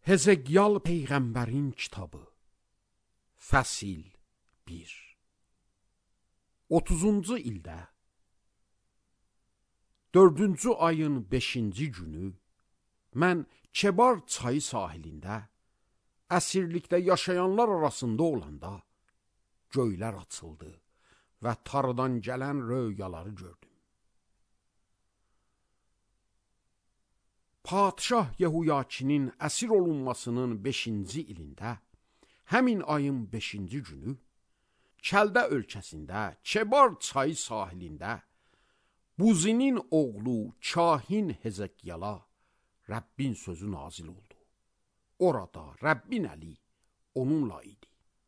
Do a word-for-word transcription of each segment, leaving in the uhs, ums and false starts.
Hezekiel Peyğəmbərin kitabı Fəsil bir otuzuncu ildə dördüncü ayın beşinci günü mən Kebar çayı sahilində əsirlikdə yaşayanlar arasında olanda göylər açıldı və tarıdan gələn röyaları gördüm. Padişah Yehuyakinin əsir olunmasının beşinci ilində, həmin ayın beşinci günü, Kəldə ölkəsində, Kebar çayı sahilində, Buzinin oğlu Kahin Hezekiela Rəbbin sözü nazil oldu. Orada Rəbbin əli onunla idi.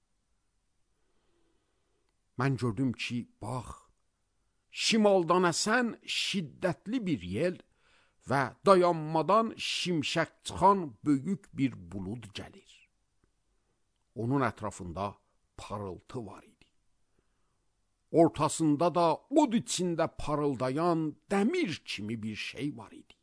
Mən gördüm ki, bax, şimaldan əsən şiddətli bir yel və dayanmadan şimşək çıxan böyük bir bulud gəlir. Onun ətrafında parıltı var idi. Ortasında da od içində parıldayan dəmir kimi bir şey var idi.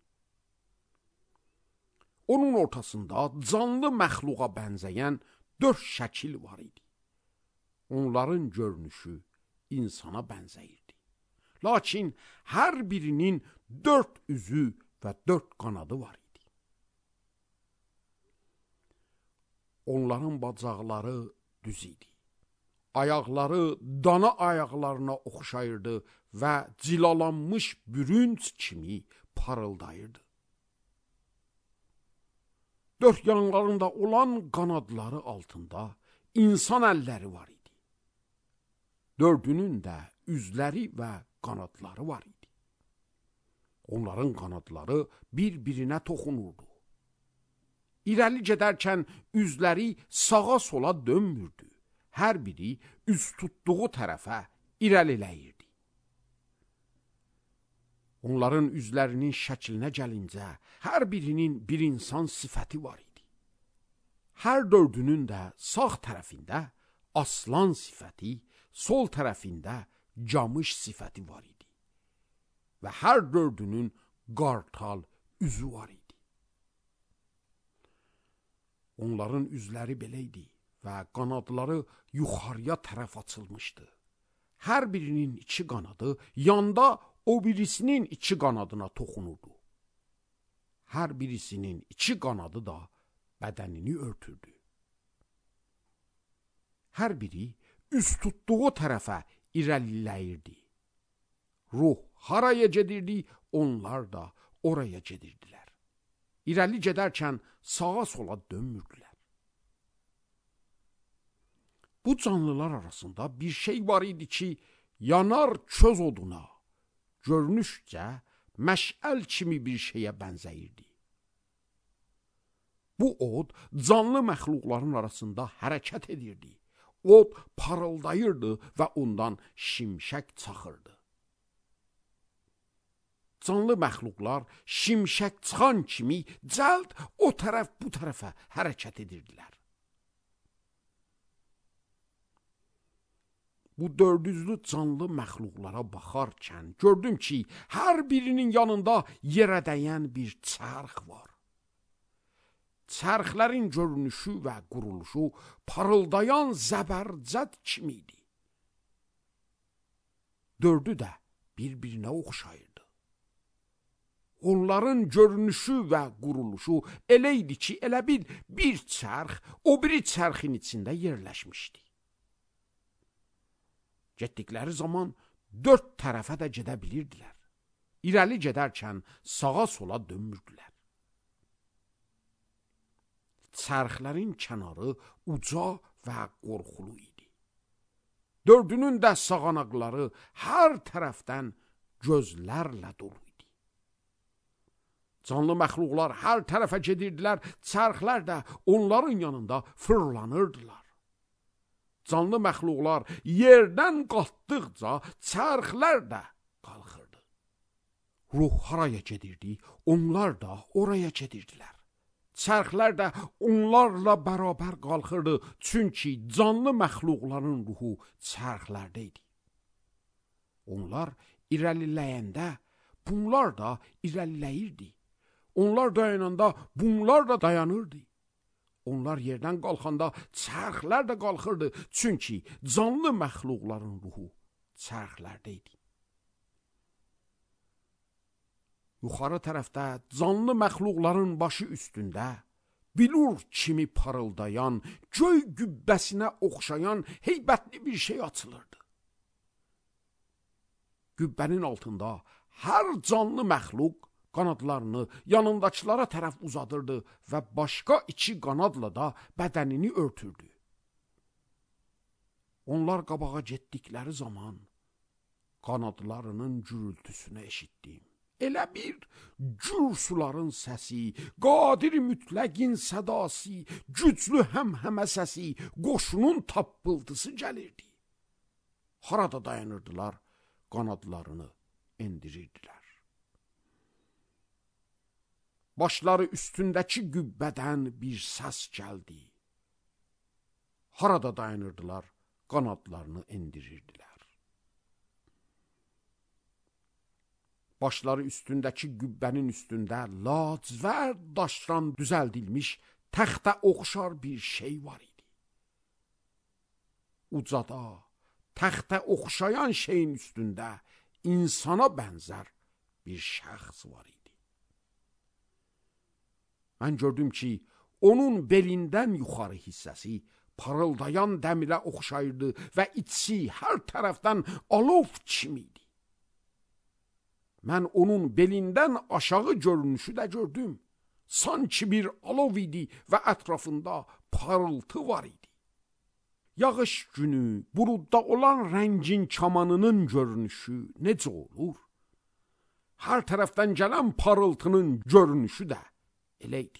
Onun ortasında canlı məxluqa bənzəyən dörd şəkil var idi. Onların görünüşü insana bənzəyirdi. Lakin hər birinin dörd üzü və dörd qanadı var idi. Onların bacaqları düz idi. Ayaqları dana ayaqlarına oxşayırdı və cilalanmış bürünc kimi parıldayırdı. Dörd yanlarında olan qanadları altında insan əlləri var idi. Dördünün də üzləri və qanadları var idi. Onların qanadları bir-birinə toxunurdu. İrəli gedərkən üzləri sağa sola dönmürdü. Hər biri üz tutduğu tərəfə irəliləyirdi. Onların üzlərinin şəklinə gəlincə, hər birinin bir insan sifəti var idi. Hər dördünün də sağ tərəfində aslan sifəti, sol tərəfində camış sifəti var idi. Və hər dördünün qartal üzü var idi. Onların üzləri belə idi və qanadları yuxarıya tərəf açılmışdı. Hər birinin iki qanadı yanda o birisinin iki qanadına toxunurdu. Hər birisinin iki qanadı da bədənini örtürdü. Hər biri üz tutduğu tərəfə irəliləyirdi. Ruh haraya gedirdi, onlar da oraya gedirdilər. İrəli gedərkən sağa sola dönmürdülər. Bu canlılar arasında bir şey var idi ki, yanar köz oduna, görünüşcə məşəl kimi bir şeyə bənzəyirdi. Bu od canlı məxluqların arasında hərəkət edirdi. Od parıldayırdı və ondan şimşək çaxırdı. Canlı məxluqlar şimşək çıxan kimi cəld o tərəf bu tərəfə hərəkət edirdilər. Bu dördüzlü canlı məxluqlara baxarkən gördüm ki, hər birinin yanında yerə dəyən bir çərx var. Çərxlərin görünüşü və quruluşu parıldayan zəbərcəd kimi idi. Dördü də bir-birinə oxşayırdı. Onların görünüşü və quruluşu elə idi ki, elə bil bir çərx o biri çərxin içində yerləşmişdi. Getdikləri zaman dörd tərəfə də gedə bilirdilər. İrəli gedərkən sağa sola dönmürdülər. Çərxlərin kənarı uca və qorxulu idi. Dördünün də sağanaqları hər tərəfdən gözlərlə dolu idi. Canlı məxluqlar hər tərəfə gedirdilər, çərxlər də onların yanında fırlanırdılar. Canlı məxluqlar yerdən qalxdıqca çərxlər də qalxırdı. Ruh haraya gedirdi, onlar da oraya gedirdilər. Çərxlər də onlarla bərabər qalxırdı, çünki canlı məxluqların ruhu çərxlərdə idi. Onlar irəliləyəndə bunlar da irəliləyirdi. Onlar dayananda bunlar da dayanırdı. Onlar yerdən qalxanda çərxlər də qalxırdı, çünki canlı məxluqların ruhu çərxlərdə idi. Yuxarı tərəfdə canlı məxluqların başı üstündə bilur kimi parıldayan, göy gübbəsinə oxşayan heybətli bir şey açılırdı. Gübbənin altında hər canlı məxluq qanadlarını yanındakılara tərəf uzadırdı və başqa iki qanadla da bədənini örtürdü. Onlar qabağa getdikləri zaman qanadlarının gürültüsünü eşitdim. Elə bir gür suların səsi, qadir mütləqin sədası, güclü həmhəmə səsi, qoşunun tappıltısı gəlirdi. Harada dayanırdılar, qanadlarını endirirdilər. Başları üstündəki gübbədən bir səs gəldi. Harada dayanırdılar, qanadlarını endirirdilər. Başları üstündəki gübbənin üstündə lacivərd daşdan düzəldilmiş təxtə oxşar bir şey var idi. Ucada, təxtə oxşayan şeyin üstündə insana bənzər bir şəxs var idi. Mən gördüm ki, onun belindən yuxarı hissəsi parıldayan dəmirə oxşayırdı və içi hər tərəfdən alov kimi idi. Mən onun belindən aşağı görünüşü də gördüm. Sanki bir alov idi və ətrafında parıltı var idi. Yağış günü burudda olan rəngin kamanının görünüşü necə olur? Hər tərəfdən gələn parıltının görünüşü də elə idi.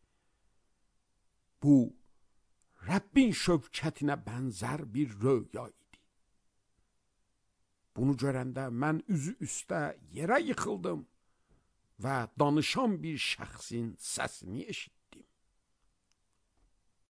Bu, Rəbbin şövkətinə bənzər bir röya idi. Bunu görəndə mən üzü üstə yerə yıxıldım və danışan bir şəxsin səsini eşitdim.